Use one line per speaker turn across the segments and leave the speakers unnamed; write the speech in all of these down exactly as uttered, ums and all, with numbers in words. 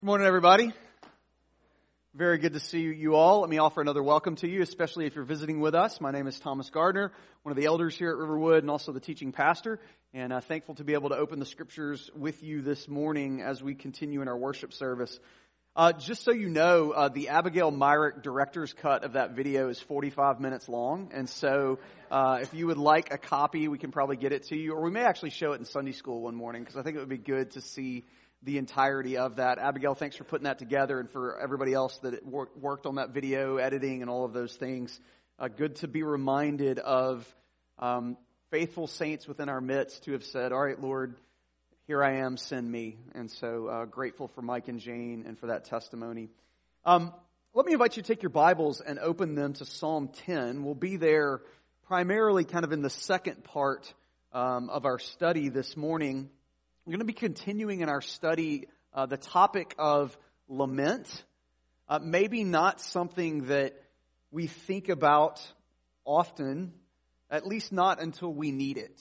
Good morning, everybody. Very good to see you all. Let me offer another welcome to you, especially if you're visiting with us. My name is Thomas Gardner, one of the elders here at Riverwood and also the teaching pastor, and uh, thankful to be able to open the scriptures with you this morning as we continue in our worship service. Uh, just so you know, uh, the Abigail Myrick director's cut of that video is forty-five minutes long, and so uh, if you would like a copy, we can probably get it to you, or we may actually show it in Sunday school one morning, because I think it would be good to see the entirety of that. Abigail, thanks for putting that together, and for everybody else that wor- worked on that video, editing, and all of those things. Uh, good to be reminded of um, faithful saints within our midst who have said, all right, Lord, here I am, send me. And so uh, grateful for Mike and Jane and for that testimony. Um, let me invite you to take your Bibles and open them to Psalm ten. We'll be there primarily kind of in the second part um, of our study this morning. We're going to be continuing in our study uh, the topic of lament. Uh, maybe not something that we think about often, at least not until we need it.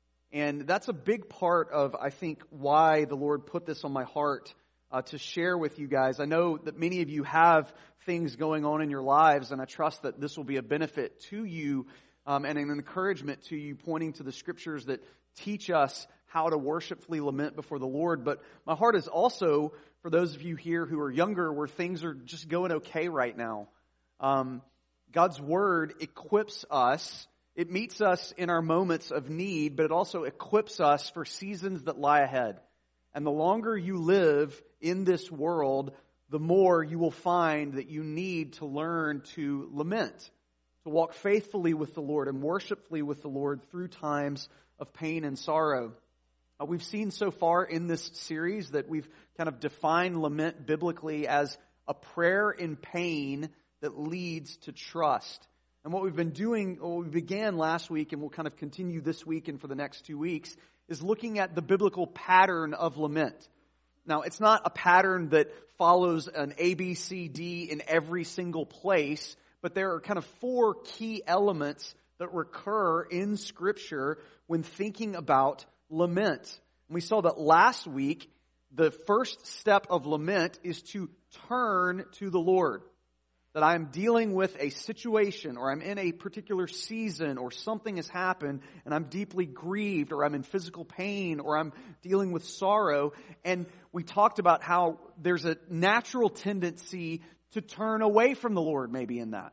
And that's a big part of, I think, why the Lord put this on my heart uh, to share with you guys. I know that many of you have things going on in your lives, and I trust that this will be a benefit to you um, and an encouragement to you, pointing to the scriptures that teach us how to worshipfully lament before the Lord. But my heart is also for those of you here who are younger, where things are just going okay right now. Um, God's Word equips us. It meets us in our moments of need, but it also equips us for seasons that lie ahead. And the longer you live in this world, the more you will find that you need to learn to lament, to walk faithfully with the Lord and worshipfully with the Lord through times of pain and sorrow. Uh, we've seen so far in this series that we've kind of defined lament biblically as a prayer in pain that leads to trust. And what we've been doing, what we began last week and we'll kind of continue this week and for the next two weeks, is looking at the biblical pattern of lament. Now, it's not a pattern that follows an A, B, C, D in every single place, but there are kind of four key elements that recur in Scripture when thinking about lament. And we saw that last week, the first step of lament is to turn to the Lord. That I'm dealing with a situation, or I'm in a particular season, or something has happened, and I'm deeply grieved, or I'm in physical pain, or I'm dealing with sorrow. And we talked about how there's a natural tendency to turn away from the Lord, maybe in that.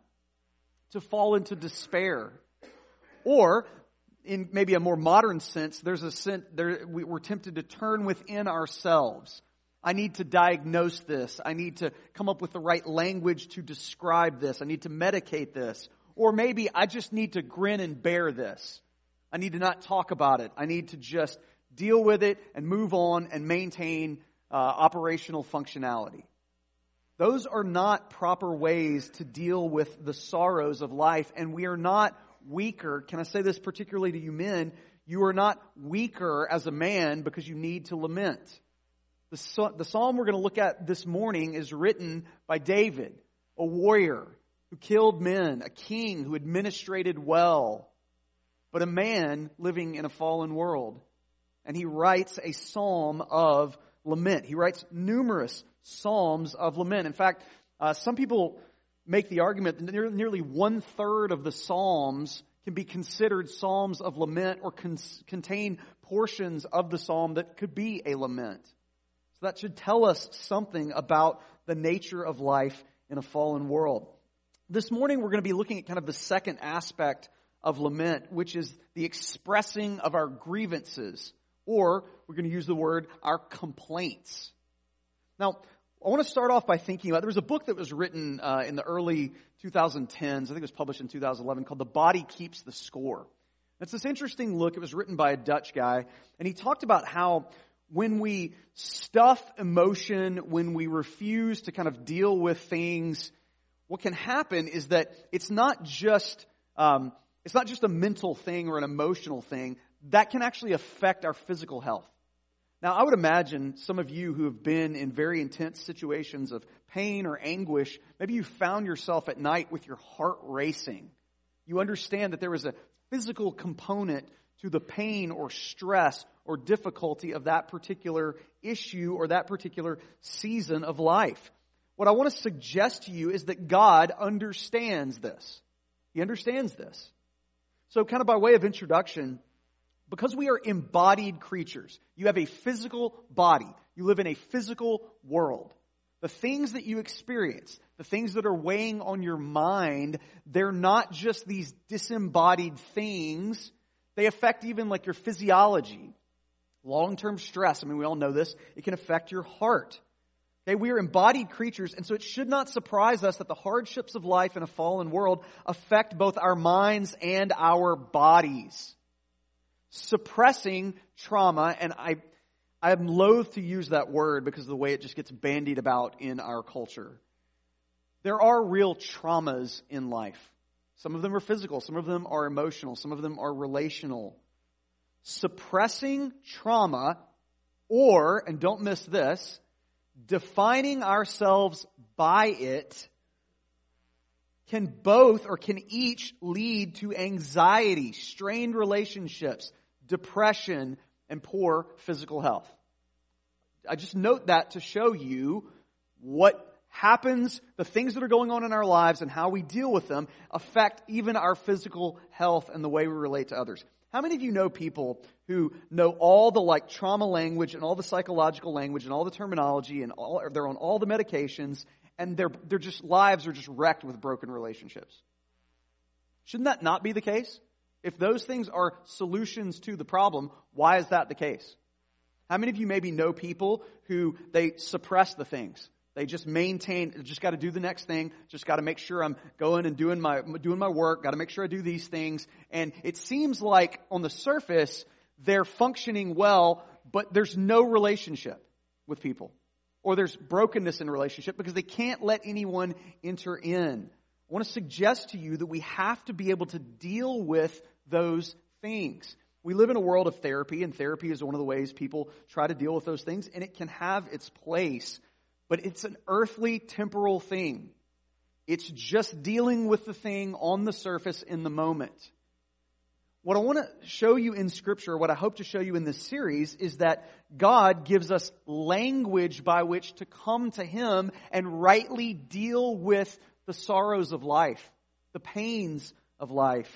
To fall into despair. Or, in maybe a more modern sense, there's a sense, there, we're tempted to turn within ourselves. I need to diagnose this. I need to come up with the right language to describe this. I need to medicate this. Or maybe I just need to grin and bear this. I need to not talk about it. I need to just deal with it and move on and maintain uh, operational functionality. Those are not proper ways to deal with the sorrows of life, and we are not weaker. Can I say this particularly to you men? You are not weaker as a man because you need to lament. The, the psalm we're going to look at this morning is written by David, a warrior who killed men, a king who administrated well, but a man living in a fallen world. And he writes a psalm of lament. He writes numerous psalms of lament. In fact, uh, some people make the argument that nearly one-third of the Psalms can be considered psalms of lament or con- contain portions of the psalm that could be a lament. So that should tell us something about the nature of life in a fallen world. This morning we're going to be looking at kind of the second aspect of lament, which is the expressing of our grievances, or we're going to use the word our complaints. Now, I want to start off by thinking about, there was a book that was written uh, in the early twenty tens, I think it was published in two thousand eleven, called The Body Keeps the Score. It's this interesting look. It was written by a Dutch guy, and he talked about how when we stuff emotion, when we refuse to kind of deal with things, what can happen is that it's not just um, it's not just a mental thing or an emotional thing. That can actually affect our physical health. Now, I would imagine some of you who have been in very intense situations of pain or anguish, maybe you found yourself at night with your heart racing. You understand that there was a physical component to the pain or stress or difficulty of that particular issue or that particular season of life. What I want to suggest to you is that God understands this. He understands this. So kind of by way of introduction, because we are embodied creatures, you have a physical body. You live in a physical world. The things that you experience, the things that are weighing on your mind, they're not just these disembodied things. They affect even like your physiology. Long-term stress, I mean, we all know this. It can affect your heart. Okay, we are embodied creatures, and so it should not surprise us that the hardships of life in a fallen world affect both our minds and our bodies. Suppressing trauma, and I, I'm loath to use that word because of the way it just gets bandied about in our culture. There are real traumas in life. Some of them are physical, some of them are emotional, some of them are relational. Suppressing trauma, or, and don't miss this, defining ourselves by it can both or can each lead to anxiety, strained relationships, depression, and poor physical health. I just note that to show you what happens, the things that are going on in our lives and how we deal with them affect even our physical health and the way we relate to others. How many of you know people who know all the like trauma language and all the psychological language and all the terminology and all, they're on all the medications and their their just lives are just wrecked with broken relationships? Shouldn't that not be the case? If those things are solutions to the problem, why is that the case? How many of you maybe know people who they suppress the things? They just maintain, just got to do the next thing, just got to make sure I'm going and doing my doing my work, got to make sure I do these things. And it seems like on the surface, they're functioning well, but there's no relationship with people. Or there's brokenness in relationship because they can't let anyone enter in. I want to suggest to you that we have to be able to deal with those things. We live in a world of therapy, and therapy is one of the ways people try to deal with those things, and it can have its place. But it's an earthly, temporal thing. It's just dealing with the thing on the surface in the moment. What I want to show you in Scripture, what I hope to show you in this series, is that God gives us language by which to come to Him and rightly deal with the sorrows of life, the pains of life.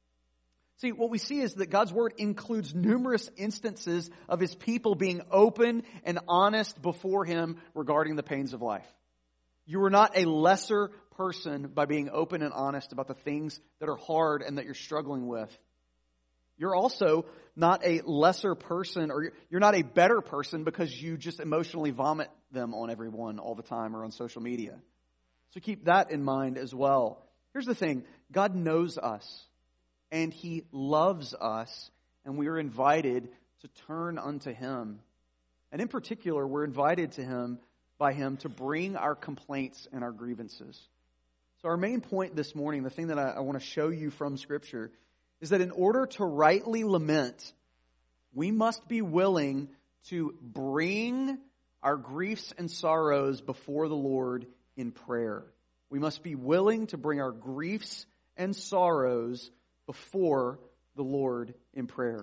See, what we see is that God's Word includes numerous instances of His people being open and honest before Him regarding the pains of life. You are not a lesser person by being open and honest about the things that are hard and that you're struggling with. You're also not a lesser person, or you're not a better person because you just emotionally vomit them on everyone all the time or on social media. So keep that in mind as well. Here's the thing. God knows us. And He loves us, and we are invited to turn unto Him. And in particular, we're invited to Him by Him to bring our complaints and our grievances. So our main point this morning, the thing that I, I want to show you from Scripture, is that in order to rightly lament, we must be willing to bring our griefs and sorrows before the Lord in prayer. We must be willing to bring our griefs and sorrows before the Lord in prayer.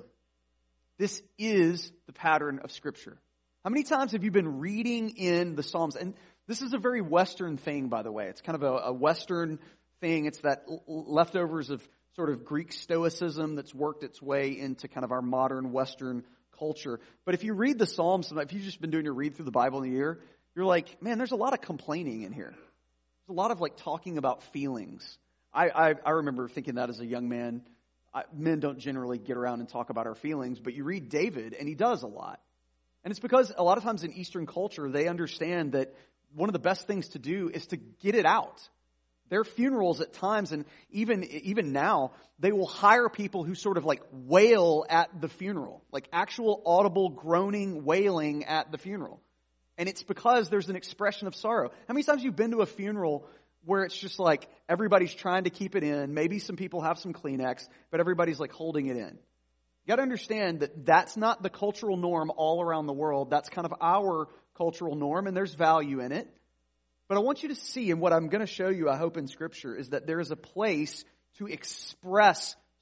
This is the pattern of Scripture. How many times have you been reading in the Psalms? And this is a very Western thing, by the way. It's kind of a, a Western thing. It's that leftovers of sort of Greek Stoicism that's worked its way into kind of our modern Western culture. But if you read the Psalms, if you've just been doing your read through the Bible in a year, you're like, man, there's a lot of complaining in here. There's a lot of like talking about feelings. I, I, I remember thinking that as a young man. I, men don't generally get around and talk about our feelings, but you read David, and he does a lot. And it's because a lot of times in Eastern culture, they understand that one of the best things to do is to get it out. Their funerals at times, and even even now, they will hire people who sort of like wail at the funeral, like actual audible groaning, wailing at the funeral. And it's because there's an expression of sorrow. How many times have you been to a funeral where it's just like everybody's trying to keep it in? Maybe some people have some Kleenex, but everybody's like holding it in. You got to understand that that's not the cultural norm all around the world. That's kind of our cultural norm, and there's value in it. But I want you to see, and what I'm going to show you, I hope, in Scripture, is that there is a place to express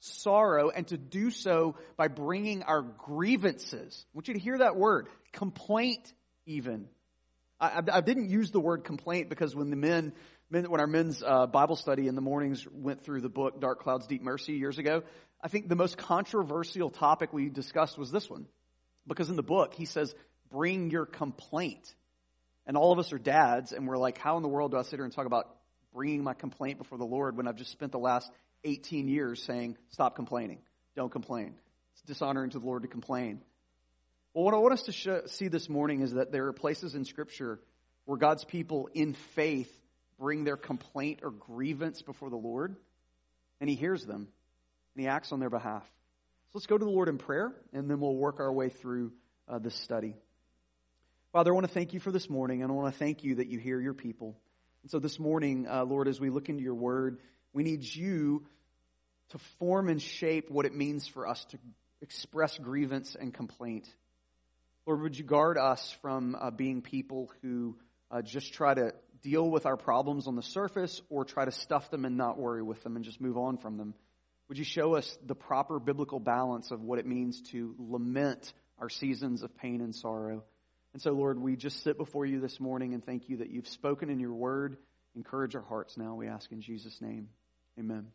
sorrow, and to do so by bringing our grievances. I want you to hear that word, complaint even. I, I, I didn't use the word complaint because when the men, men when our men's uh, Bible study in the mornings went through the book Dark Clouds, Deep Mercy years ago, I think the most controversial topic we discussed was this one. Because in the book, he says, bring your complaint. And all of us are dads, and we're like, how in the world do I sit here and talk about bringing my complaint before the Lord when I've just spent the last eighteen years saying, stop complaining, don't complain. It's dishonoring to the Lord to complain. Well, what I want us to show, see this morning is that there are places in Scripture where God's people in faith bring their complaint or grievance before the Lord, and He hears them, and He acts on their behalf. So let's go to the Lord in prayer, and then we'll work our way through uh, this study. Father, I want to thank you for this morning, and I want to thank you that you hear your people. And so this morning, uh, Lord, as we look into your word, we need you to form and shape what it means for us to express grievance and complaint. Lord, would you guard us from uh, being people who uh, just try to deal with our problems on the surface or try to stuff them and not worry with them and just move on from them? Would you show us the proper biblical balance of what it means to lament our seasons of pain and sorrow? And so, Lord, we just sit before you this morning and thank you that you've spoken in your word. Encourage our hearts now, we ask in Jesus' name. Amen.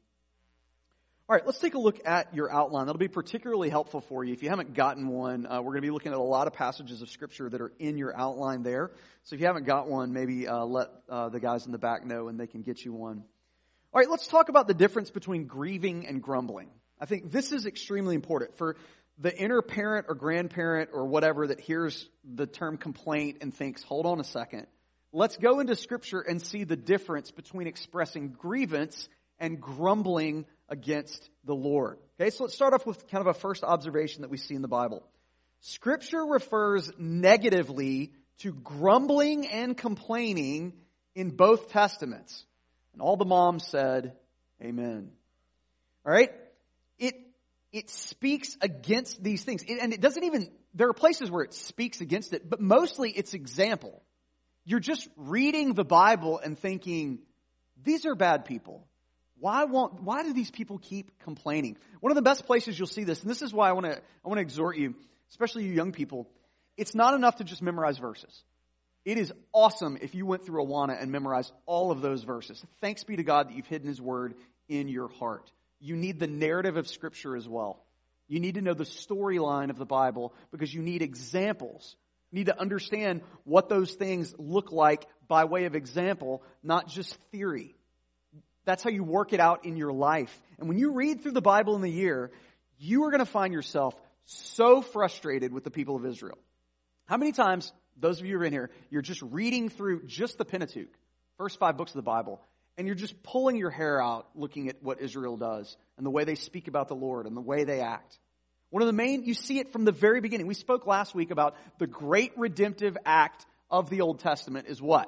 All right, let's take a look at your outline. That'll be particularly helpful for you. If you haven't gotten one, uh, we're going to be looking at a lot of passages of Scripture that are in your outline there. So if you haven't got one, maybe uh, let uh, the guys in the back know and they can get you one. All right, let's talk about the difference between grieving and grumbling. I think this is extremely important for the inner parent or grandparent or whatever that hears the term complaint and thinks, hold on a second. Let's go into Scripture and see the difference between expressing grievance and grumbling against the Lord. Okay, so let's start off with kind of a first observation that we see in the Bible. Scripture refers negatively to grumbling and complaining in both Testaments. And all the moms said, amen. All right? It it speaks against these things. It, and it doesn't even, there are places where it speaks against it, but mostly it's example. You're just reading the Bible and thinking, these are bad people. Why won't, why do these people keep complaining? One of the best places you'll see this, and this is why I want to I want to exhort you, especially you young people, it's not enough to just memorize verses. It is awesome if you went through Awana and memorized all of those verses. Thanks be to God that you've hidden His Word in your heart. You need the narrative of Scripture as well. You need to know the storyline of the Bible because you need examples. You need to understand what those things look like by way of example, not just theory. That's how you work it out in your life. And when you read through the Bible in the year, you are going to find yourself so frustrated with the people of Israel. How many times, those of you who are in here, you're just reading through just the Pentateuch, first five books of the Bible, and you're just pulling your hair out looking at what Israel does and the way they speak about the Lord and the way they act. One of the main, you see it from the very beginning. We spoke last week about the great redemptive act of the Old Testament is what?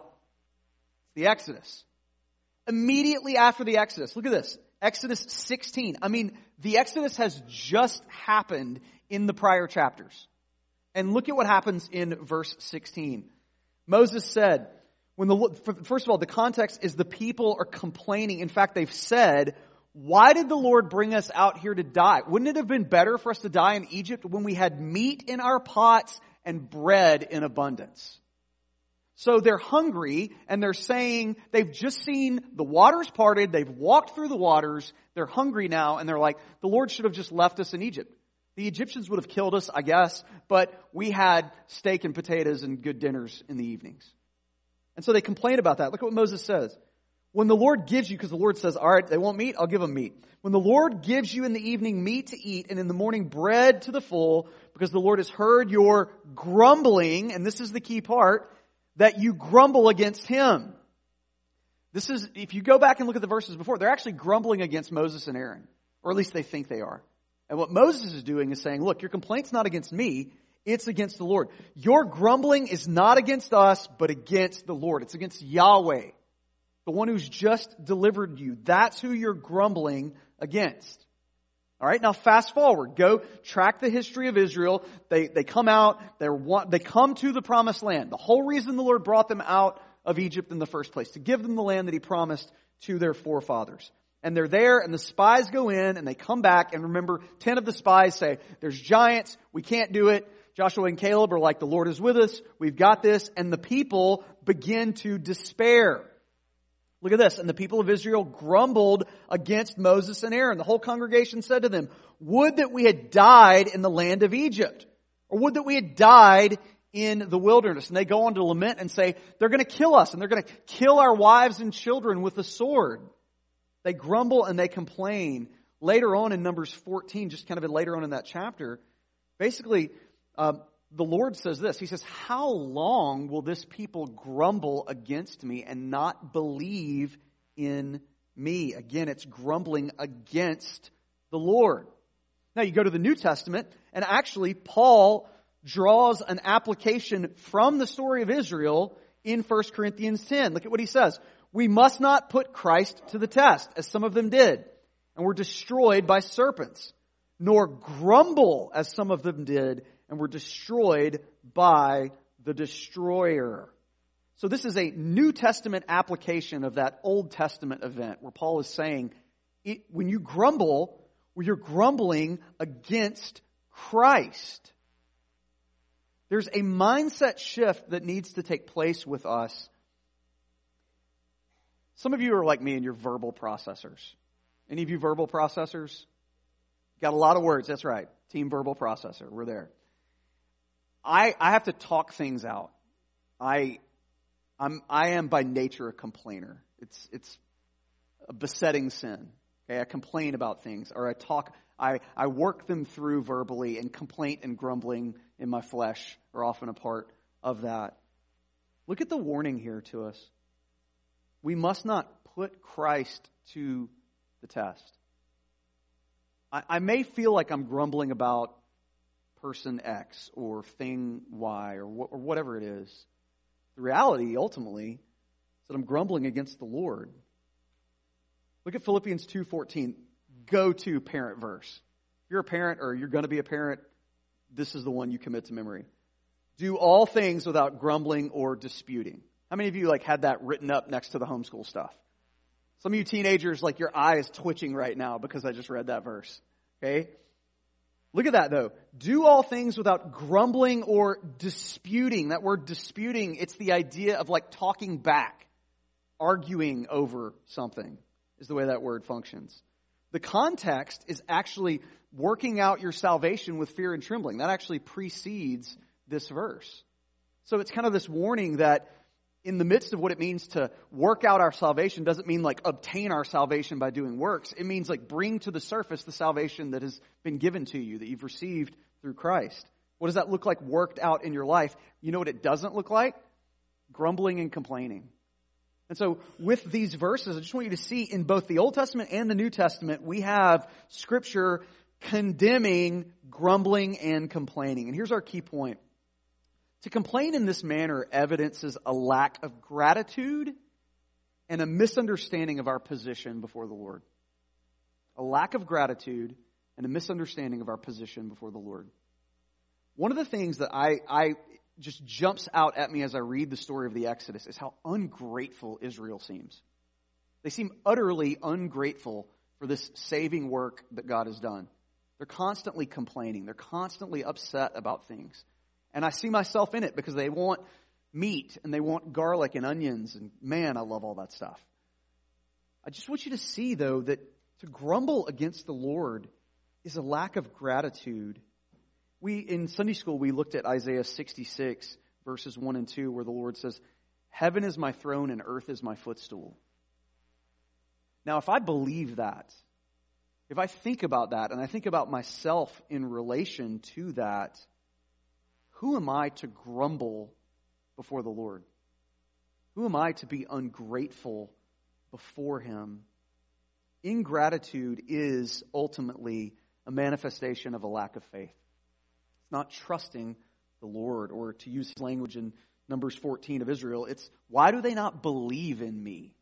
It's the Exodus. Immediately after the Exodus, look at this, Exodus sixteen. I mean, the Exodus has just happened in the prior chapters. And look at what happens in verse sixteen. Moses said, when the first of all, the context is the people are complaining. In fact, they've said, why did the Lord bring us out here to die? Wouldn't it have been better for us to die in Egypt when we had meat in our pots and bread in abundance? So they're hungry and they're saying they've just seen the waters parted. They've walked through the waters. They're hungry now and they're like, the Lord should have just left us in Egypt. The Egyptians would have killed us, I guess, but we had steak and potatoes and good dinners in the evenings. And so they complain about that. Look at what Moses says. When the Lord gives you, because the Lord says, all right, they want meat, I'll give them meat. When the Lord gives you in the evening meat to eat and in the morning bread to the full, because the Lord has heard your grumbling, and this is the key part, that you grumble against Him. This is, if you go back and look at the verses before, they're actually grumbling against Moses and Aaron. Or at least they think they are. And what Moses is doing is saying, look, your complaint's not against me, it's against the Lord. Your grumbling is not against us, but against the Lord. It's against Yahweh, the one who's just delivered you. That's who you're grumbling against. All right, now fast forward. Go track the history of Israel. They they come out. They're they come to the promised land. The whole reason the Lord brought them out of Egypt in the first place, to give them the land that He promised to their forefathers. And they're there, and the spies go in, and they come back, and remember, ten of the spies say, there's giants, we can't do it. Joshua and Caleb are like, the Lord is with us, we've got this, and the people begin to despair. Look at this, and the people of Israel grumbled against Moses and Aaron. The whole congregation said to them, would that we had died in the land of Egypt, or would that we had died in the wilderness. And they go on to lament and say, they're going to kill us, and they're going to kill our wives and children with the sword. They grumble and they complain. Later on in Numbers fourteen, just kind of later on in that chapter, basically, uh, the Lord says this. He says, how long will this people grumble against me and not believe in me? Again, it's grumbling against the Lord. Now you go to the New Testament, and actually Paul draws an application from the story of Israel in First Corinthians ten. Look at what he says. We must not put Christ to the test, as some of them did, and were destroyed by serpents, nor grumble, as some of them did, and were destroyed by the destroyer. So this is a New Testament application of that Old Testament event, where Paul is saying, it, when you grumble, well, you're grumbling against Christ. There's a mindset shift that needs to take place with us. Some of you are like me and you're verbal processors. Any of you verbal processors? Got a lot of words, that's right. Team verbal processor, we're there. I I have to talk things out. I I'm I am by nature a complainer. It's it's a besetting sin. Okay, I complain about things, or I talk I, I work them through verbally, and complaint and grumbling in my flesh are often a part of that. Look at the warning here to us. We must not put Christ to the test. I, I may feel like I'm grumbling about person X or thing Y or, wh- or whatever it is. The reality, ultimately, is that I'm grumbling against the Lord. Look at Philippians two fourteen. Go-to parent verse. If you're a parent or you're going to be a parent, this is the one you commit to memory. Do all things without grumbling or disputing. How many of you like had that written up next to the homeschool stuff? Some of you teenagers, like your eye is twitching right now because I just read that verse. Okay? Look at that though. Do all things without grumbling or disputing. That word disputing, it's the idea of like talking back, arguing over something is the way that word functions. The context is actually working out your salvation with fear and trembling. That actually precedes this verse. So it's kind of this warning that in the midst of what it means to work out our salvation doesn't mean like obtain our salvation by doing works. It means like bring to the surface the salvation that has been given to you, that you've received through Christ. What does that look like worked out in your life? You know what it doesn't look like? Grumbling and complaining. And so with these verses, I just want you to see in both the Old Testament and the New Testament, we have Scripture condemning grumbling and complaining. And here's our key point. To complain in this manner evidences a lack of gratitude and a misunderstanding of our position before the Lord. A lack of gratitude and a misunderstanding of our position before the Lord. One of the things that I, I just jumps out at me as I read the story of the Exodus is how ungrateful Israel seems. They seem utterly ungrateful for this saving work that God has done. They're constantly complaining. They're constantly upset about things. And I see myself in it because they want meat and they want garlic and onions. And man, I love all that stuff. I just want you to see, though, that to grumble against the Lord is a lack of gratitude. We, in Sunday school, we looked at Isaiah sixty-six, verses one and two, where the Lord says, heaven is my throne and earth is my footstool. Now, if I believe that, if I think about that, and I think about myself in relation to that, who am I to grumble before the Lord? Who am I to be ungrateful before Him? Ingratitude is ultimately a manifestation of a lack of faith. It's not trusting the Lord, or to use his language in Numbers fourteen of Israel, it's, why do they not believe in me?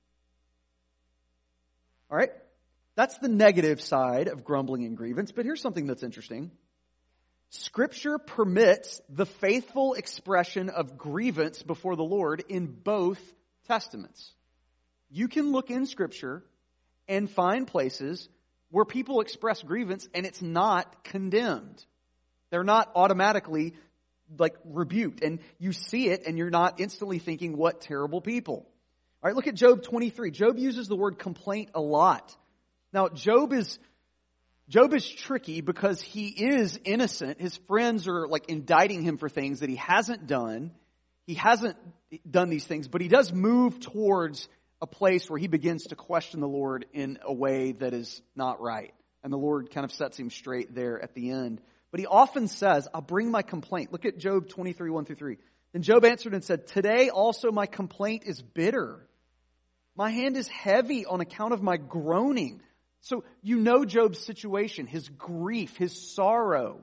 All right? That's the negative side of grumbling and grievance, but here's something that's interesting. Scripture permits the faithful expression of grievance before the Lord in both testaments. You can look in Scripture and find places where people express grievance and it's not condemned. They're not automatically like rebuked, and you see it and you're not instantly thinking, what terrible people. All right, look at Job twenty-three. Job uses the word complaint a lot. Now, Job is Job is tricky because he is innocent. His friends are like indicting him for things that he hasn't done. He hasn't done these things, but he does move towards a place where he begins to question the Lord in a way that is not right. And the Lord kind of sets him straight there at the end. But he often says, I'll bring my complaint. Look at Job twenty-three, one through three. Then Job answered and said, today also my complaint is bitter. My hand is heavy on account of my groaning. So you know Job's situation, his grief, his sorrow.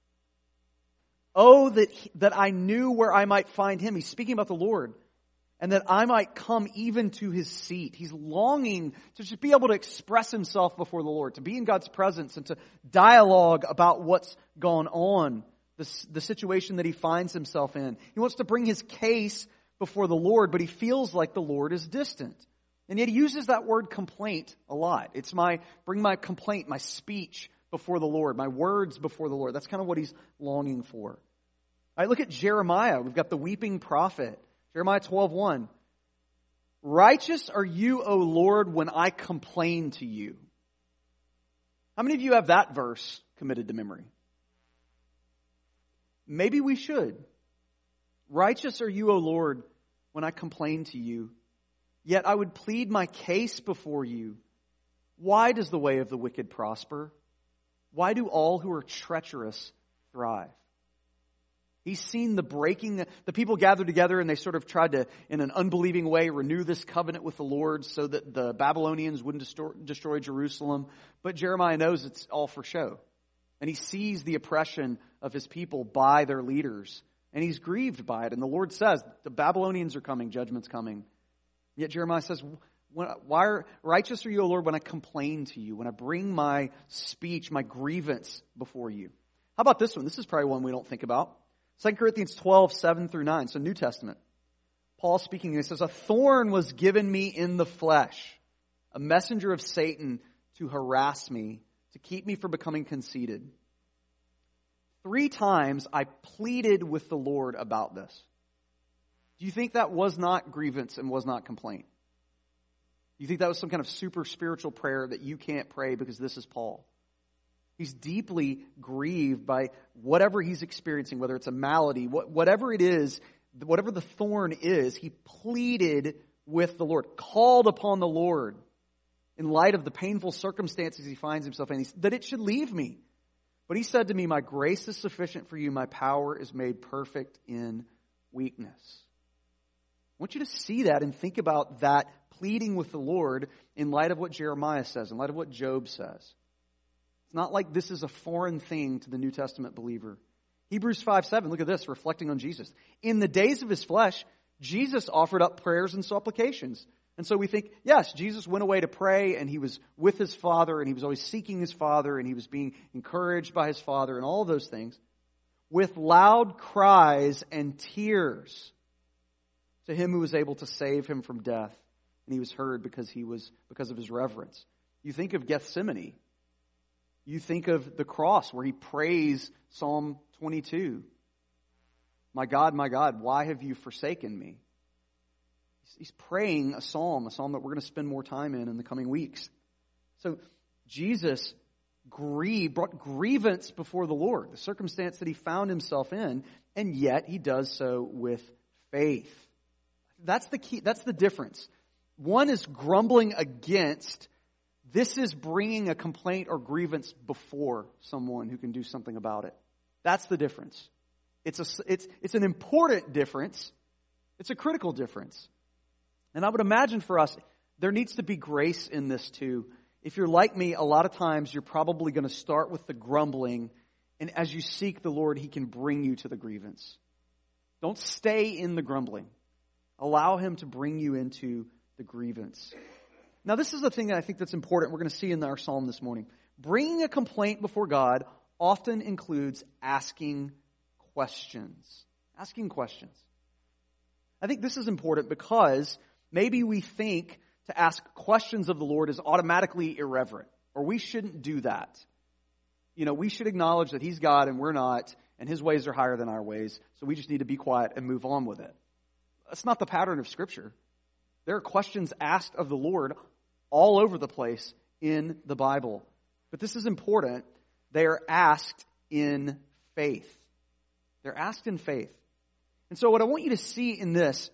Oh, that, he, that I knew where I might find him. He's speaking about the Lord. And that I might come even to his seat. He's longing to just be able to express himself before the Lord, to be in God's presence and to dialogue about what's gone on, the, the situation that he finds himself in. He wants to bring his case before the Lord, but he feels like the Lord is distant. And yet he uses that word complaint a lot. It's my, bring my complaint, my speech before the Lord, my words before the Lord. That's kind of what he's longing for. All right, look at Jeremiah. We've got the weeping prophet. Jeremiah twelve one. Righteous are you, O Lord, when I complain to you. How many of you have that verse committed to memory? Maybe we should. Righteous are you, O Lord, when I complain to you. Yet I would plead my case before you. Why does the way of the wicked prosper? Why do all who are treacherous thrive? He's seen the breaking, the people gathered together and they sort of tried to, in an unbelieving way, renew this covenant with the Lord so that the Babylonians wouldn't destroy, destroy Jerusalem. But Jeremiah knows it's all for show. And he sees the oppression of his people by their leaders. And he's grieved by it. And the Lord says, the Babylonians are coming, judgment's coming. Yet Jeremiah says, why are, righteous are you, O Lord, when I complain to you, when I bring my speech, my grievance before you. How about this one? This is probably one we don't think about. Second Corinthians twelve, seven through nine, so New Testament. Paul speaking, he says, a thorn was given me in the flesh, a messenger of Satan to harass me, to keep me from becoming conceited. Three times I pleaded with the Lord about this. Do you think that was not grievance and was not complaint? Do you think that was some kind of super spiritual prayer that you can't pray because this is Paul? He's deeply grieved by whatever he's experiencing, whether it's a malady, whatever it is, whatever the thorn is, he pleaded with the Lord, called upon the Lord in light of the painful circumstances he finds himself in, that it should leave me. But he said to me, my grace is sufficient for you, my power is made perfect in weakness. I want you to see that and think about that pleading with the Lord in light of what Jeremiah says, in light of what Job says. It's not like this is a foreign thing to the New Testament believer. Hebrews five seven, look at this, reflecting on Jesus. In the days of his flesh, Jesus offered up prayers and supplications. And so we think, yes, Jesus went away to pray and he was with his Father and he was always seeking his Father and he was being encouraged by his Father and all of those things. With loud cries and tears to him who was able to save him from death. And he was heard because he was because of his reverence. You think of Gethsemane. You think of the cross where he prays Psalm twenty-two. My God, my God, why have you forsaken me? He's praying a psalm, a psalm that we're going to spend more time in in the coming weeks. So Jesus grieved, brought grievance before the Lord, the circumstance that he found himself in, and yet he does so with faith. That's the key. That's the difference. One is grumbling against. This is bringing a complaint or grievance before someone who can do something about it. That's the difference. It's a, it's, it's an important difference. It's a critical difference. And I would imagine for us, there needs to be grace in this too. If you're like me, a lot of times you're probably going to start with the grumbling, and as you seek the Lord, he can bring you to the grievance. Don't stay in the grumbling. Allow him to bring you into the grievance. Now, this is the thing that I think that's important. We're going to see in our psalm this morning. Bringing a complaint before God often includes asking questions. Asking questions. I think this is important because maybe we think to ask questions of the Lord is automatically irreverent, or we shouldn't do that. You know, we should acknowledge that He's God and we're not, and His ways are higher than our ways, so we just need to be quiet and move on with it. That's not the pattern of Scripture. There are questions asked of the Lord all over the place in the Bible. But this is important. They are asked in faith. They're asked in faith. And so what I want you to see in this,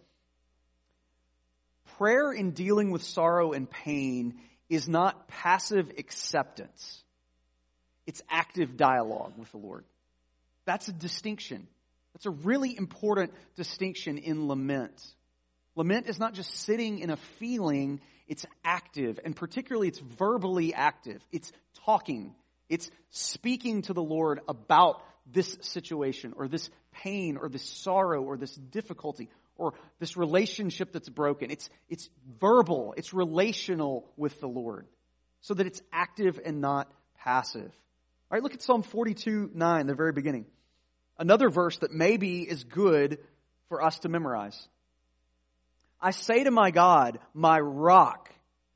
prayer in dealing with sorrow and pain is not passive acceptance. It's active dialogue with the Lord. That's a distinction. That's a really important distinction in lament. Lament is not just sitting in a feeling, it's active, and particularly it's verbally active. It's talking. It's speaking to the Lord about this situation or this pain or this sorrow or this difficulty or this relationship that's broken. It's, it's verbal. It's relational with the Lord so that it's active and not passive. All right, look at Psalm forty-two nine, the very beginning. Another verse that maybe is good for us to memorize. I say to my God, my rock,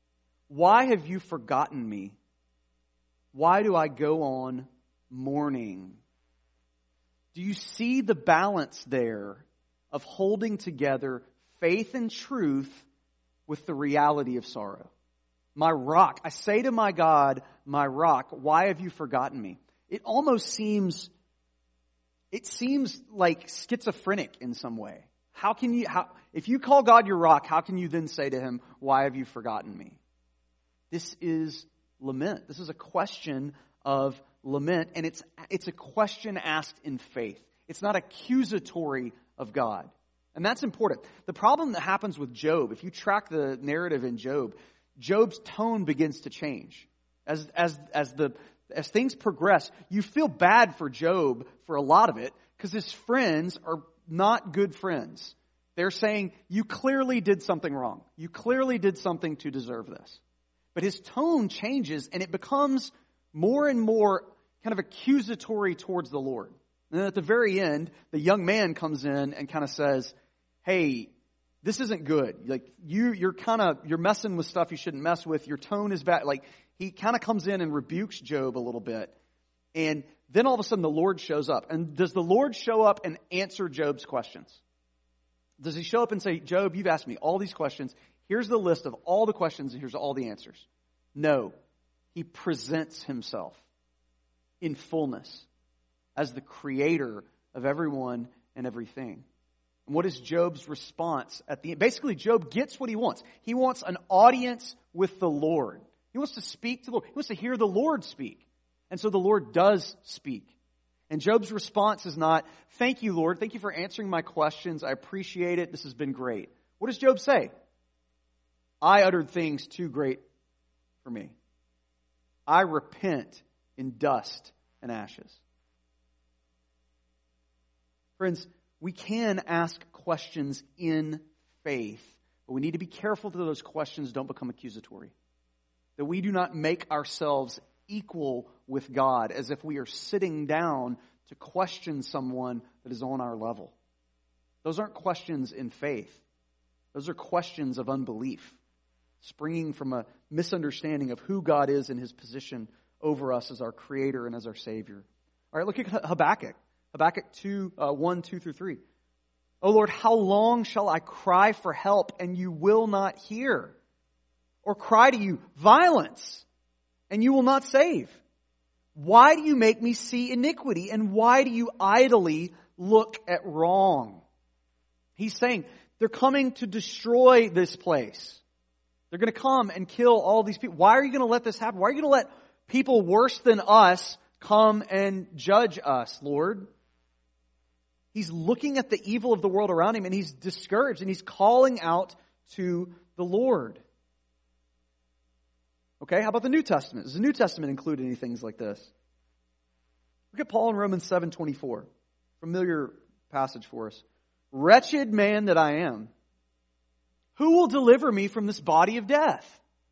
why have you forgotten me? Why do I go on mourning? Do you see the balance there of holding together faith and truth with the reality of sorrow? My rock, I say to my God, my rock, why have you forgotten me? It almost seems, it seems like schizophrenic in some way. How can you, how, if you call God your rock, how can you then say to Him, why have you forgotten me? This is lament. This is a question of lament, and it's, it's a question asked in faith. It's not accusatory of God. And that's important. The problem that happens with Job, if you track the narrative in Job, Job's tone begins to change. As, as, as the, as things progress, you feel bad for Job for a lot of it, because his friends are not good friends. They're saying, you clearly did something wrong. You clearly did something to deserve this. But his tone changes and it becomes more and more kind of accusatory towards the Lord. And then at the very end, the young man comes in and kind of says, hey, this isn't good. Like you, you're kind of, you're messing with stuff you shouldn't mess with. Your tone is bad. Like he kind of comes in and rebukes Job a little bit. And then all of a sudden the Lord shows up. And does the Lord show up and answer Job's questions? Does He show up and say, Job, you've asked me all these questions. Here's the list of all the questions and here's all the answers. No. He presents Himself in fullness as the creator of everyone and everything. And what is Job's response at the end? Basically, Job gets what he wants. He wants an audience with the Lord. He wants to speak to the Lord. He wants to hear the Lord speak. And so the Lord does speak. And Job's response is not, thank you, Lord. Thank you for answering my questions. I appreciate it. This has been great. What does Job say? I uttered things too great for me. I repent in dust and ashes. Friends, we can ask questions in faith, but we need to be careful that those questions don't become accusatory. That we do not make ourselves equal with God as if we are sitting down to question someone that is on our level. Those aren't questions in faith. Those are questions of unbelief, springing from a misunderstanding of who God is and His position over us as our Creator and as our Savior. All right, look at Habakkuk. Habakkuk two, uh, one, two through three. O Lord, how long shall I cry for help and you will not hear? Or cry to you, violence, and you will not save? Why do you make me see iniquity? And why do you idly look at wrong? He's saying they're coming to destroy this place. They're going to come and kill all these people. Why are you going to let this happen? Why are you going to let people worse than us come and judge us, Lord? He's looking at the evil of the world around him and he's discouraged and he's calling out to the Lord. Okay, how about the New Testament? Does the New Testament include any things like this? Look at Paul in Romans seven twenty-four. Familiar passage for us. Wretched man that I am, who will deliver me from this body of death?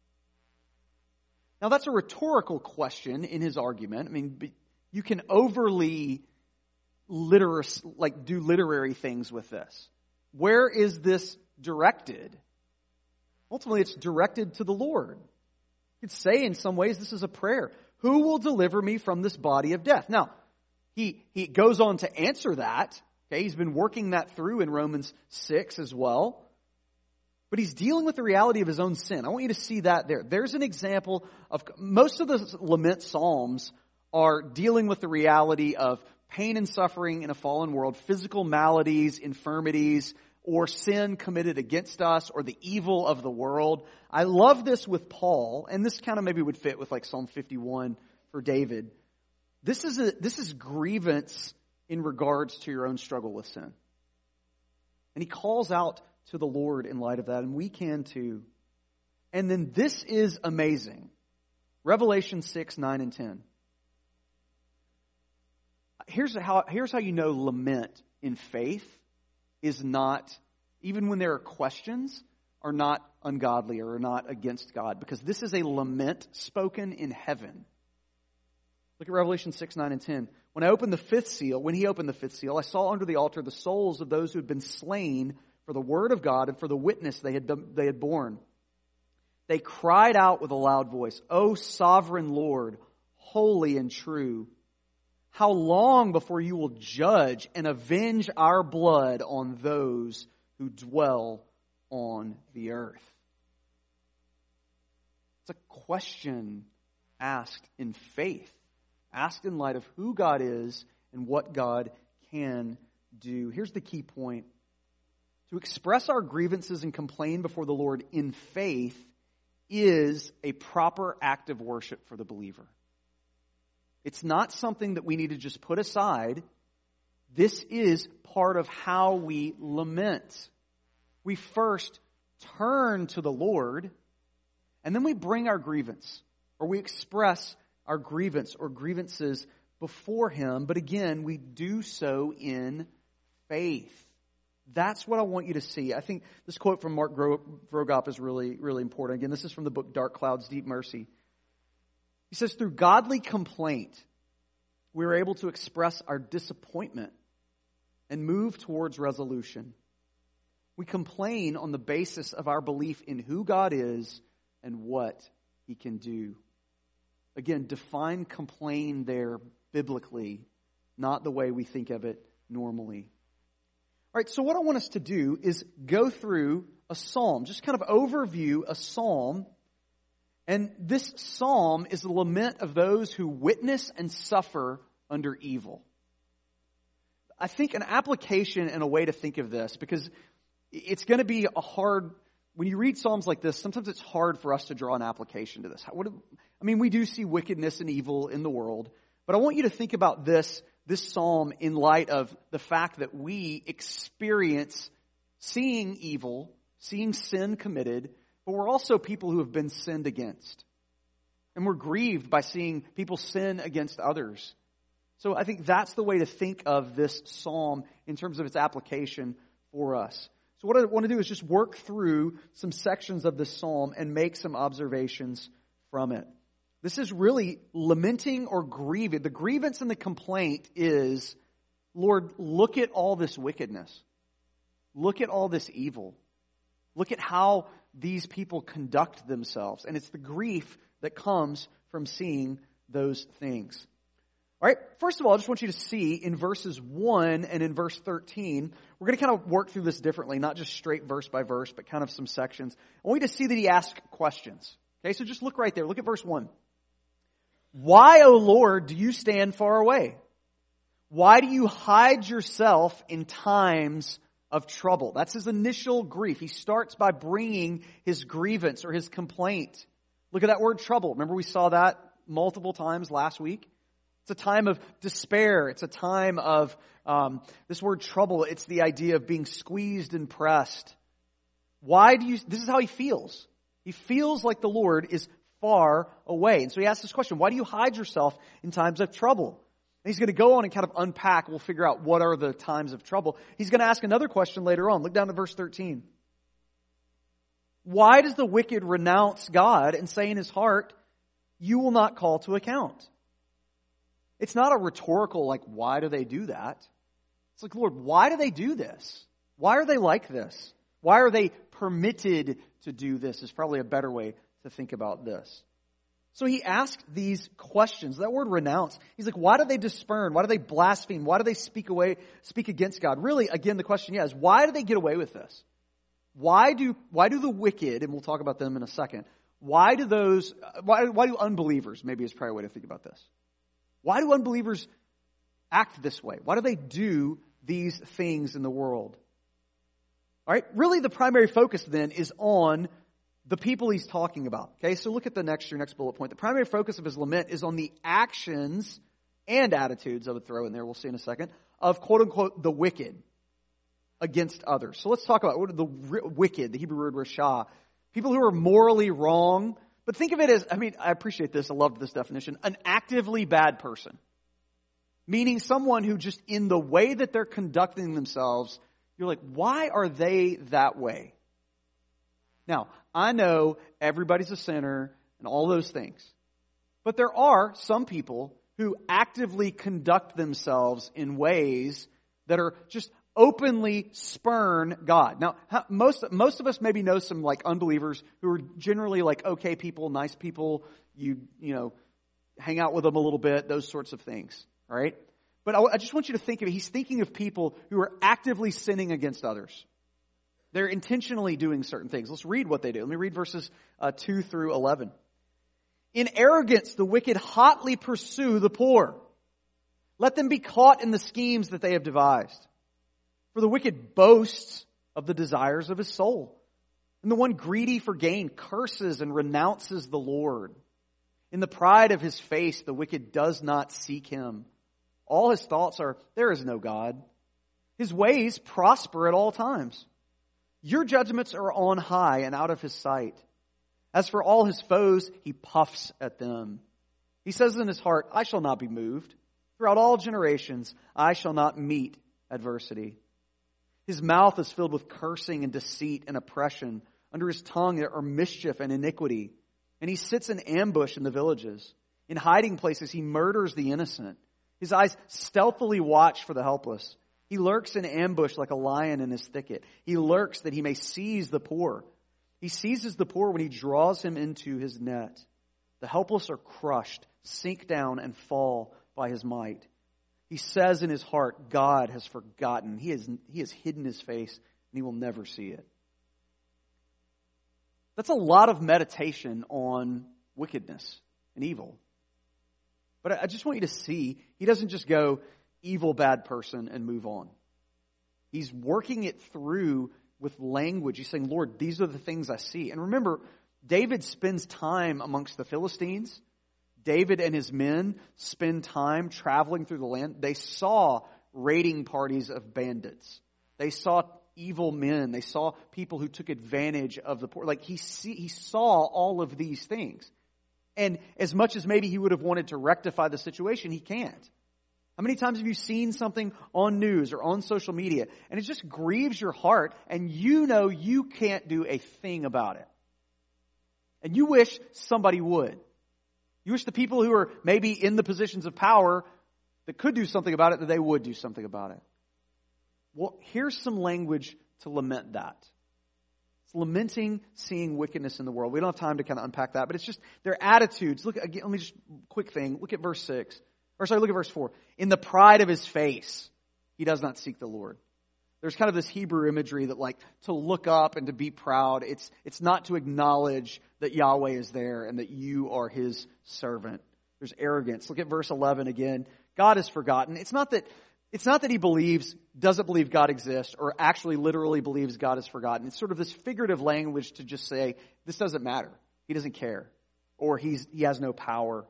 Now that's a rhetorical question in his argument. I mean, you can overly literary, like do literary things with this. Where is this directed? Well, ultimately it's directed to the Lord. You could say in some ways this is a prayer. Who will deliver me from this body of death? Now, he, he goes on to answer that. Okay, he's been working that through in Romans six as well. But he's dealing with the reality of his own sin. I want you to see that there. There's an example of, most of the lament psalms are dealing with the reality of pain and suffering in a fallen world, physical maladies, infirmities, or sin committed against us, or the evil of the world. I love this with Paul, and this kind of maybe would fit with like Psalm fifty-one for David. This is a, this is grievance in regards to your own struggle with sin. And he calls out to the Lord in light of that, and we can too. And then this is amazing. Revelation six, nine, and ten. Here's how, here's how you know lament in faith is not, even when there are questions, are not ungodly or are not against God. Because this is a lament spoken in heaven. Look at Revelation six, nine, and ten. When I opened the fifth seal, when he opened the fifth seal, I saw under the altar the souls of those who had been slain for the word of God and for the witness they had, they had borne. They cried out with a loud voice, O sovereign Lord, holy and true, how long before you will judge and avenge our blood on those who dwell on the earth? It's a question asked in faith, asked in light of who God is and what God can do. Here's the key point. To express our grievances and complain before the Lord in faith is a proper act of worship for the believer. It's not something that we need to just put aside. This is part of how we lament. We first turn to the Lord, and then we bring our grievance, or we express our grievance or grievances before Him. But again, we do so in faith. That's what I want you to see. I think this quote from Mark Vroegop is really, really important. Again, this is from the book Dark Clouds, Deep Mercy. He says, through godly complaint, we are able to express our disappointment and move towards resolution. We complain on the basis of our belief in who God is and what He can do. Again, define complain there biblically, not the way we think of it normally. All right, so what I want us to do is go through a psalm, just kind of overview a psalm. And this psalm is a lament of those who witness and suffer under evil. I think an application and a way to think of this, because it's going to be a hard, when you read psalms like this, sometimes it's hard for us to draw an application to this. What, I mean, we do see wickedness and evil in the world, but I want you to think about this, this psalm in light of the fact that we experience seeing evil, seeing sin committed, but we're also people who have been sinned against. And we're grieved by seeing people sin against others. So I think that's the way to think of this psalm in terms of its application for us. So what I want to do is just work through some sections of this psalm and make some observations from it. This is really lamenting or grieving. The grievance and the complaint is, Lord, look at all this wickedness. Look at all this evil. Look at how these people conduct themselves. And it's the grief that comes from seeing those things. All right, first of all, I just want you to see in verses one and in verse thirteen, we're going to kind of work through this differently, not just straight verse by verse, but kind of some sections. I want you to see that he asks questions. Okay, so just look right there. Look at verse one. Why, O Lord, do you stand far away? Why do you hide yourself in times of trouble? That's his initial grief. He starts by bringing his grievance or his complaint. Look at that word trouble. Remember we saw that multiple times last week? It's a time of despair. It's a time of, um, this word trouble, it's the idea of being squeezed and pressed. Why do you, this is how he feels. He feels like the Lord is far away. And so he asks this question, why do you hide yourself in times of trouble? And he's going to go on and kind of unpack. We'll figure out what are the times of trouble. He's going to ask another question later on. Look down to verse thirteen. Why does the wicked renounce God and say in his heart, you will not call to account? It's not a rhetorical, like, why do they do that? It's like, Lord, why do they do this? Why are they like this? Why are they permitted to do this is probably a better way to think about this. So he asked these questions. That word renounce. He's like, why do they despurn? Why do they blaspheme? Why do they speak away, speak against God? Really, again, the question yeah, is why do they get away with this? Why do why do the wicked, and we'll talk about them in a second, why do those why why do unbelievers, maybe is probably a way to think about this. Why do unbelievers act this way? Why do they do these things in the world? All right, really the primary focus then is on the people he's talking about. Okay, so look at the next, your next bullet point. The primary focus of his lament is on the actions and attitudes, I would throw in there, we'll see in a second, of quote unquote the wicked against others. So let's talk about what are the wicked, the Hebrew word rashah, people who are morally wrong. But think of it as, I mean, I appreciate this, I love this definition, an actively bad person. Meaning someone who just in the way that they're conducting themselves, you're like, why are they that way? Now, I know everybody's a sinner and all those things. But there are some people who actively conduct themselves in ways that are just openly spurn God. Now, most most of us maybe know some like unbelievers who are generally like okay people, nice people. You you know, hang out with them a little bit, those sorts of things. All right? But I, I just want you to think of it. He's thinking of people who are actively sinning against others. They're intentionally doing certain things. Let's read what they do. Let me read verses uh, two through eleven. In arrogance, the wicked hotly pursue the poor. Let them be caught in the schemes that they have devised. For the wicked boasts of the desires of his soul. And the one greedy for gain curses and renounces the Lord. In the pride of his face, the wicked does not seek him. All his thoughts are, there is no God. His ways prosper at all times. Your judgments are on high and out of his sight. As for all his foes, he puffs at them. He says in his heart, I shall not be moved. Throughout all generations, I shall not meet adversity. His mouth is filled with cursing and deceit and oppression. Under his tongue there are mischief and iniquity. And he sits in ambush in the villages. In hiding places he murders the innocent. His eyes stealthily watch for the helpless. He lurks in ambush like a lion in his thicket. He lurks that he may seize the poor. He seizes the poor when he draws him into his net. The helpless are crushed, sink down, and fall by his might. He says in his heart, God has forgotten. He has, he has hidden his face, and he will never see it. That's a lot of meditation on wickedness and evil. But I just want you to see, he doesn't just go, evil, bad person, and move on. He's working it through with language. He's saying, Lord, these are the things I see. And remember, David spends time amongst the Philistines. David and his men spend time traveling through the land. They saw raiding parties of bandits. They saw evil men. They saw people who took advantage of the poor. Like he see, he saw all of these things. And as much as maybe he would have wanted to rectify the situation, he can't. How many times have you seen something on news or on social media and it just grieves your heart and you know you can't do a thing about it? And you wish somebody would. You wish the people who are maybe in the positions of power that could do something about it, that they would do something about it. Well, here's some language to lament that. It's lamenting seeing wickedness in the world. We don't have time to kind of unpack that, but it's just their attitudes. Look, again, let me just, quick thing. Look at verse six. Or sorry, look at verse four. In the pride of his face, he does not seek the Lord. There's kind of this Hebrew imagery that like to look up and to be proud. It's, it's not to acknowledge that Yahweh is there and that you are his servant. There's arrogance. Look at verse eleven again. God is forgotten. It's not that, it's not that he believes, doesn't believe God exists or actually literally believes God is forgotten. It's sort of this figurative language to just say, this doesn't matter. He doesn't care. Or he's, he has no power.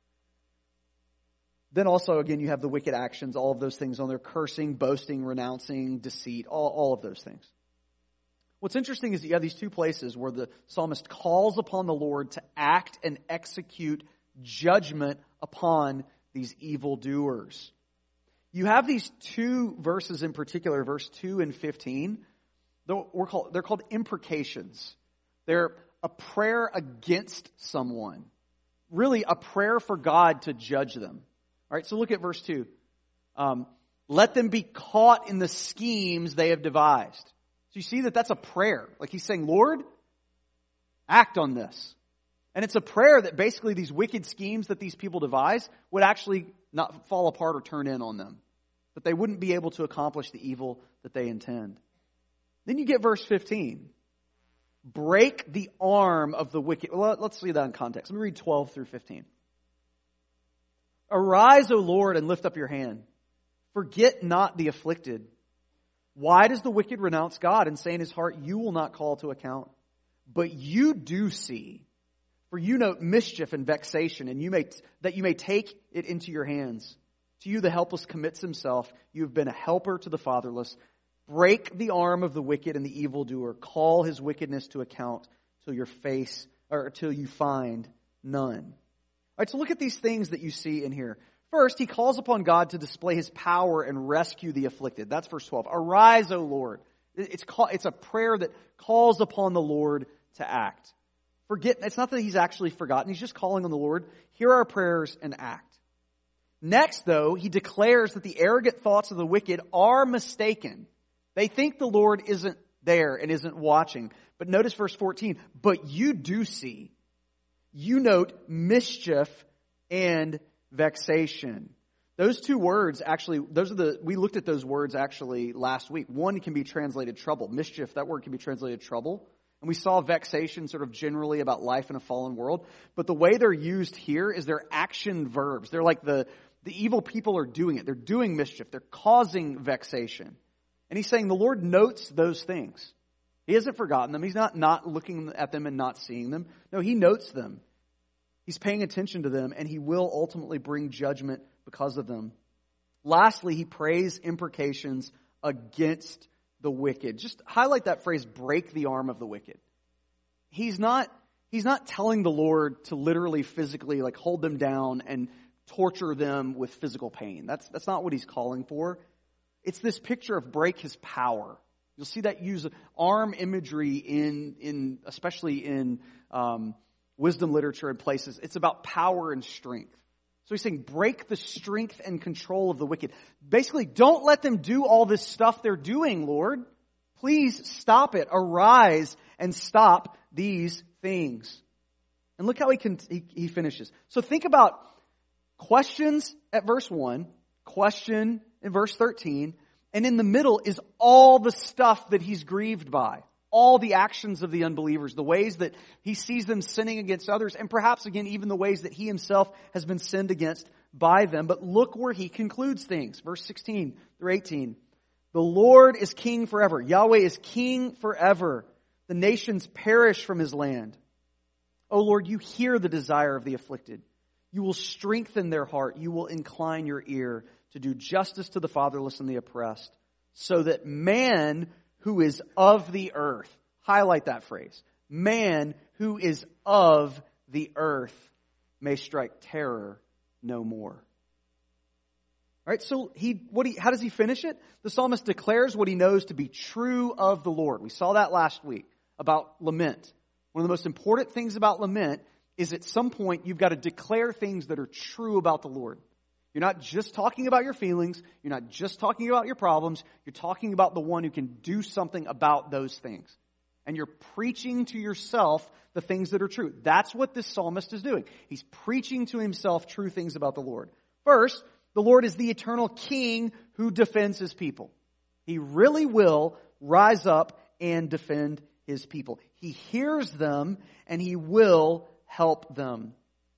Then also, again, you have the wicked actions, all of those things on there, cursing, boasting, renouncing, deceit, all, all of those things. What's interesting is that you have these two places where the psalmist calls upon the Lord to act and execute judgment upon these evildoers. You have these two verses in particular, verse two and fifteen. They're called, they're called imprecations. They're a prayer against someone. Really a prayer for God to judge them. All right, so look at verse two. Um, Let them be caught in the schemes they have devised. So you see that that's a prayer. Like he's saying, Lord, act on this. And it's a prayer that basically these wicked schemes that these people devise would actually not fall apart or turn in on them. That they wouldn't be able to accomplish the evil that they intend. Then you get verse fifteen. Break the arm of the wicked. Well, let's see that in context. Let me read twelve through fifteen. Arise, O Lord, and lift up your hand. Forget not the afflicted. Why does the wicked renounce God and say in his heart, you will not call to account? But you do see, for you know mischief and vexation, and you may that you may take it into your hands. To you the helpless commits himself. You have been a helper to the fatherless. Break the arm of the wicked and the evildoer. Call his wickedness to account till your face, or till you find none. All right, so look at these things that you see in here. First, he calls upon God to display his power and rescue the afflicted. That's verse twelve. Arise, O Lord. It's call, it's a prayer that calls upon the Lord to act. Forget, it's not that he's actually forgotten. He's just calling on the Lord. Hear our prayers and act. Next, though, he declares that the arrogant thoughts of the wicked are mistaken. They think the Lord isn't there and isn't watching. But notice verse fourteen. But you do see. You note mischief and vexation. Those two words actually, those are the, we looked at those words actually last week. One can be translated trouble. Mischief, that word can be translated trouble. And we saw vexation sort of generally about life in a fallen world. But the way they're used here is they're action verbs. They're like the, the evil people are doing it. They're doing mischief. They're causing vexation. And he's saying the Lord notes those things. He hasn't forgotten them. He's not not looking at them and not seeing them. No, he notes them. He's paying attention to them, and he will ultimately bring judgment because of them. Lastly, he prays imprecations against the wicked. Just highlight that phrase, break the arm of the wicked. He's not, he's not telling the Lord to literally physically like hold them down and torture them with physical pain. That's, that's not what he's calling for. It's this picture of break his power. You'll see that use arm imagery in, in especially in um, wisdom literature and places. It's about power and strength. So he's saying break the strength and control of the wicked. Basically, don't let them do all this stuff they're doing, Lord. Please stop it. Arise and stop these things. And look how he, can, he, he finishes. So think about questions at verse one, question in verse thirteen, and in the middle is all the stuff that he's grieved by. All the actions of the unbelievers, the ways that he sees them sinning against others, and perhaps again even the ways that he himself has been sinned against by them. But look where he concludes things. Verse sixteen through eighteen. The Lord is king forever. Yahweh is king forever. The nations perish from his land. O Lord, you hear the desire of the afflicted. You will strengthen their heart. You will incline your ear to do justice to the fatherless and the oppressed, so that man who is of the earth, highlight that phrase, man who is of the earth may strike terror no more. All right, so he, what he, how does he finish it? The psalmist declares what he knows to be true of the Lord. We saw that last week about lament. One of the most important things about lament is at some point you've got to declare things that are true about the Lord. You're not just talking about your feelings. You're not just talking about your problems. You're talking about the one who can do something about those things. And you're preaching to yourself the things that are true. That's what this psalmist is doing. He's preaching to himself true things about the Lord. First, the Lord is the eternal king who defends his people. He really will rise up and defend his people. He hears them and he will help them.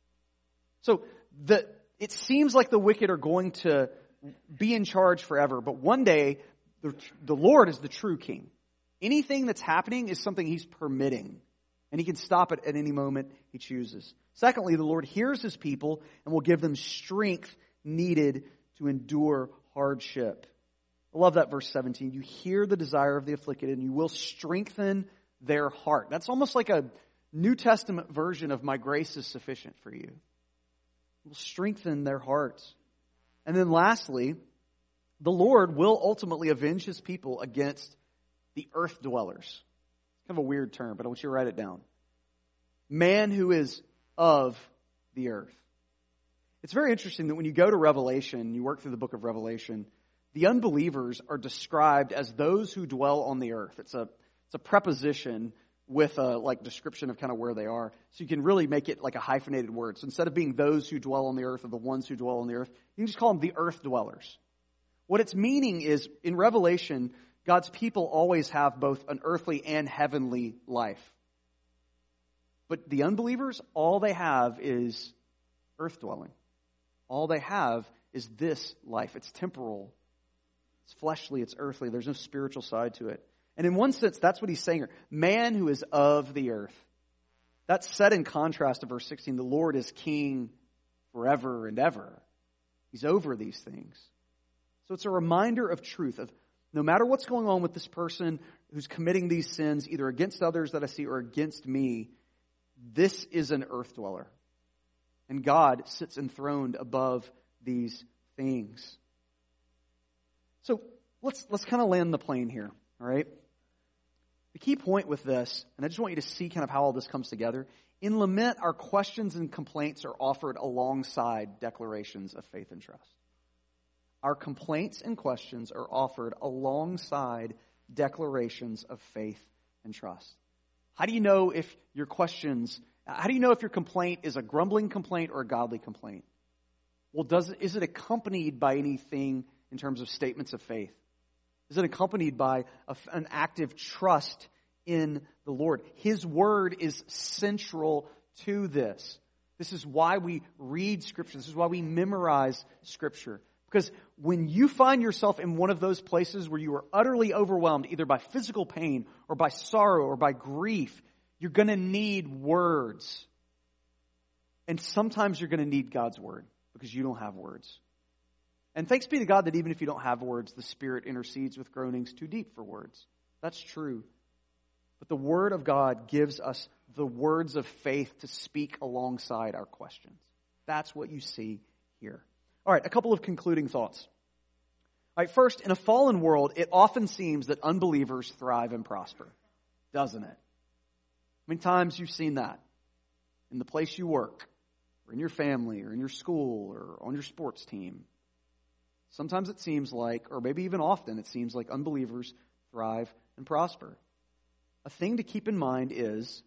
So the It seems like the wicked are going to be in charge forever, but one day the, the Lord is the true king. Anything that's happening is something he's permitting, and he can stop it at any moment he chooses. Secondly, the Lord hears his people and will give them strength needed to endure hardship. I love that verse seventeen. You hear the desire of the afflicted and you will strengthen their heart. That's almost like a New Testament version of my grace is sufficient for you. Will strengthen their hearts. And then lastly, the Lord will ultimately avenge his people against the earth dwellers. It's kind of a weird term, but I want you to write it down. Man who is of the earth. It's very interesting that when you go to Revelation, you work through the book of Revelation, the unbelievers are described as those who dwell on the earth. It's a it's a preposition with a like description of kind of where they are. So you can really make it like a hyphenated word. So instead of being those who dwell on the earth or the ones who dwell on the earth, you can just call them the earth dwellers. What it's meaning is, in Revelation, God's people always have both an earthly and heavenly life. But the unbelievers, all they have is earth dwelling. All they have is this life. It's temporal. It's fleshly. It's earthly. There's no spiritual side to it. And in one sense, that's what he's saying here. Man who is of the earth. That's set in contrast to verse sixteen. The Lord is king forever and ever. He's over these things. So it's a reminder of truth, of no matter what's going on with this person who's committing these sins, either against others that I see or against me, this is an earth dweller. And God sits enthroned above these things. So let's let's kind of land the plane here, all right? The key point with this, and I just want you to see kind of how all this comes together. In lament, our questions and complaints are offered alongside declarations of faith and trust. Our complaints and questions are offered alongside declarations of faith and trust. How do you know if your questions, how do you know if your complaint is a grumbling complaint or a godly complaint? Well, does it, is it accompanied by anything in terms of statements of faith? Is it accompanied by a, an active trust in the Lord? His word is central to this. This is why we read Scripture. This is why we memorize Scripture. Because when you find yourself in one of those places where you are utterly overwhelmed, either by physical pain or by sorrow or by grief, you're going to need words. And sometimes you're going to need God's word because you don't have words. And thanks be to God that even if you don't have words, the Spirit intercedes with groanings too deep for words. That's true. But the Word of God gives us the words of faith to speak alongside our questions. That's what you see here. All right, a couple of concluding thoughts. All right, first, in a fallen world, it often seems that unbelievers thrive and prosper, doesn't it? How many times you've seen that? In the place you work, or in your family, or in your school, or on your sports team. Sometimes it seems like, or maybe even often, it seems like unbelievers thrive and prosper. A thing to keep in mind is,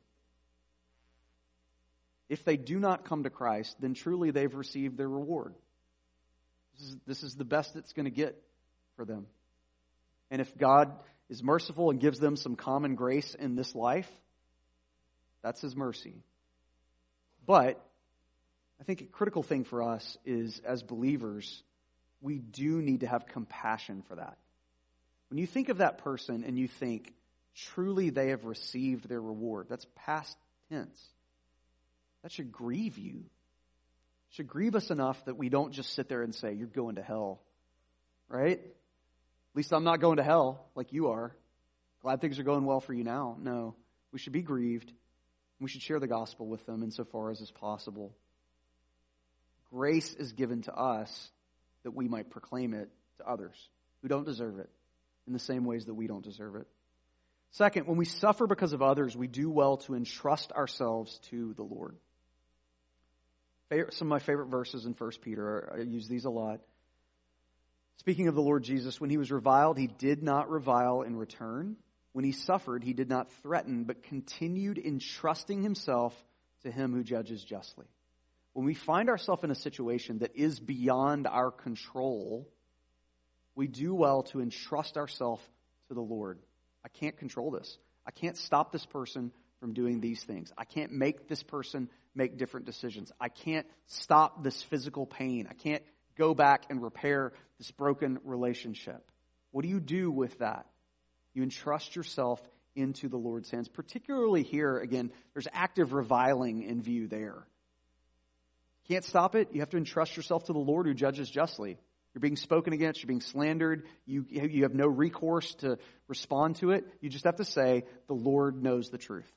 if they do not come to Christ, then truly they've received their reward. This is, this is the best it's going to get for them. And if God is merciful and gives them some common grace in this life, that's His mercy. But I think a critical thing for us is, as believers, we do need to have compassion for that. When you think of that person and you think, truly they have received their reward, that's past tense. That should grieve you. It should grieve us enough that we don't just sit there and say, you're going to hell. Right? At least I'm not going to hell like you are. Glad things are going well for you now. No. We should be grieved. We should share the gospel with them insofar as is possible. Grace is given to us that we might proclaim it to others who don't deserve it in the same ways that we don't deserve it. Second, when we suffer because of others, we do well to entrust ourselves to the Lord. Some of my favorite verses in First Peter, I use these a lot. Speaking of the Lord Jesus, when He was reviled, He did not revile in return. When He suffered, He did not threaten, but continued entrusting Himself to Him who judges justly. When we find ourselves in a situation that is beyond our control, we do well to entrust ourselves to the Lord. I can't control this. I can't stop this person from doing these things. I can't make this person make different decisions. I can't stop this physical pain. I can't go back and repair this broken relationship. What do you do with that? You entrust yourself into the Lord's hands. Particularly here, again, there's active reviling in view there. Can't stop it. You have to entrust yourself to the Lord who judges justly. You're being spoken against. You're being slandered. You, you have no recourse to respond to it. You just have to say, the Lord knows the truth.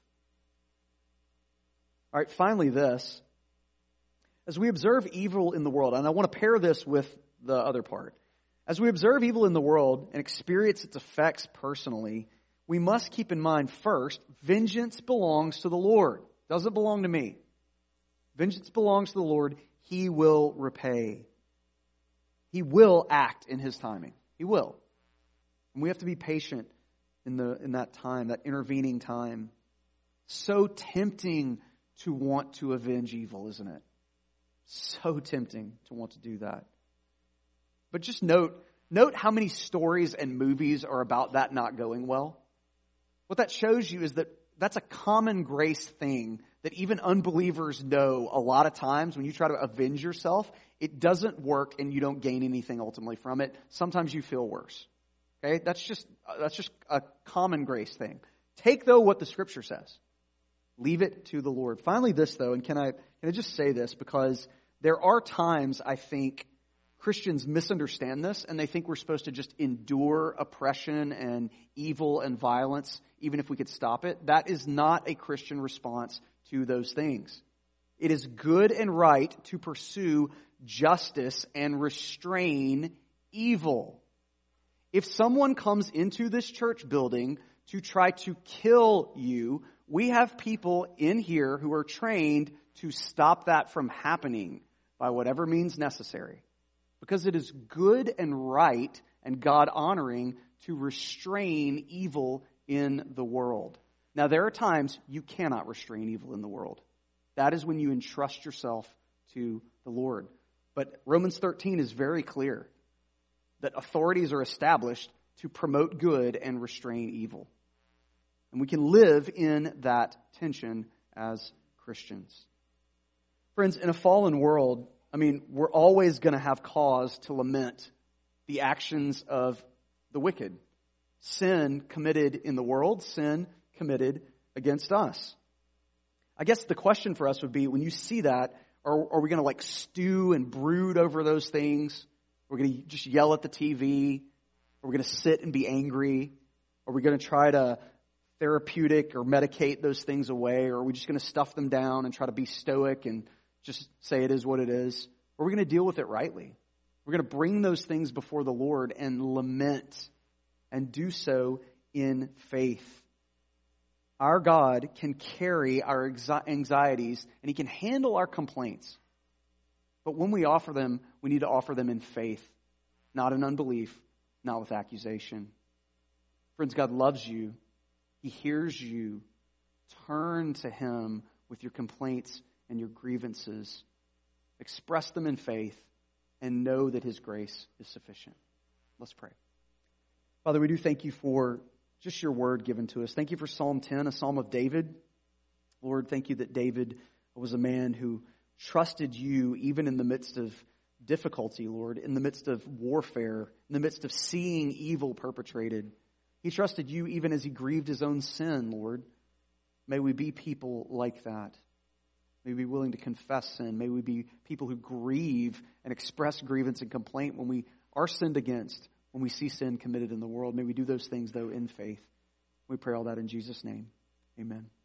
All right, finally this. As we observe evil in the world, and I want to pair this with the other part. As we observe evil in the world and experience its effects personally, we must keep in mind first, vengeance belongs to the Lord. Doesn't belong to me. Vengeance belongs to the Lord. He will repay. He will act in His timing. He will. And we have to be patient in the in that time, that intervening time. So tempting to want to avenge evil, isn't it? So tempting to want to do that. But just note, note how many stories and movies are about that not going well. What that shows you is that that's a common grace thing that even unbelievers know a lot of times. When you try to avenge yourself, it doesn't work and you don't gain anything ultimately from it. Sometimes you feel worse. Okay? That's just, that's just a common grace thing. Take, though, what the Scripture says. Leave it to the Lord. Finally, this, though, and can I, can I just say this? Because there are times, I think, Christians misunderstand this, and they think we're supposed to just endure oppression and evil and violence, even if we could stop it. That is not a Christian response to those things. It is good and right to pursue justice and restrain evil. If someone comes into this church building to try to kill you, we have people in here who are trained to stop that from happening by whatever means necessary. Because it is good and right and God-honoring to restrain evil in the world. Now, there are times you cannot restrain evil in the world. That is when you entrust yourself to the Lord. But Romans thirteen is very clear that authorities are established to promote good and restrain evil. And we can live in that tension as Christians. Friends, in a fallen world, I mean, we're always going to have cause to lament the actions of the wicked. Sin committed in the world, sin committed against us. I guess the question for us would be, when you see that, are, are we going to like stew and brood over those things? We're going to just yell at the T V? Are we going to sit and be angry? Are we going to try to therapeutic or medicate those things away? Or are we just going to stuff them down and try to be stoic and just say it is what it is? Or are we going to deal with it rightly? We're going to bring those things before the Lord and lament and do so in faith. Our God can carry our anxieties and He can handle our complaints. But when we offer them, we need to offer them in faith, not in unbelief, not with accusation. Friends, God loves you. He hears you. Turn to Him with your complaints and your grievances. Express them in faith and know that His grace is sufficient. Let's pray. Father, we do thank You for just Your word given to us. Thank You for Psalm ten, a psalm of David. Lord, thank You that David was a man who trusted You even in the midst of difficulty, Lord, in the midst of warfare, in the midst of seeing evil perpetrated. He trusted You even as he grieved his own sin, Lord. May we be people like that. May we be willing to confess sin. May we be people who grieve and express grievance and complaint when we are sinned against, when we see sin committed in the world. May we do those things, though, in faith. We pray all that in Jesus' name. Amen.